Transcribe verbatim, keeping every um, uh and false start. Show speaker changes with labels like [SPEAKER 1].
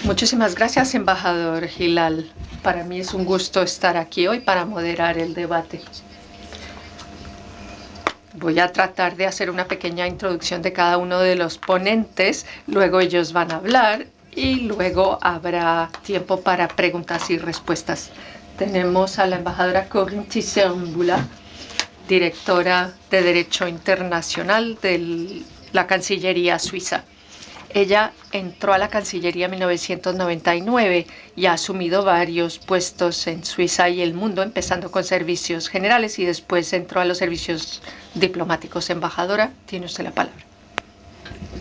[SPEAKER 1] Muchísimas gracias, embajador Hilal. Para mí es un gusto estar aquí hoy para moderar el debate. Voy a tratar de hacer una pequeña introducción de cada uno de los ponentes, luego ellos van a hablar y luego habrá tiempo para preguntas y respuestas. Tenemos a la embajadora Corinne Thyssen-Bula, directora de Derecho Internacional de la Cancillería Suiza. Ella entró a la Cancillería en mil novecientos noventa y nueve y ha asumido varios puestos en Suiza y el mundo, empezando con servicios generales y después entró a los servicios diplomáticos. Embajadora, tiene usted la palabra.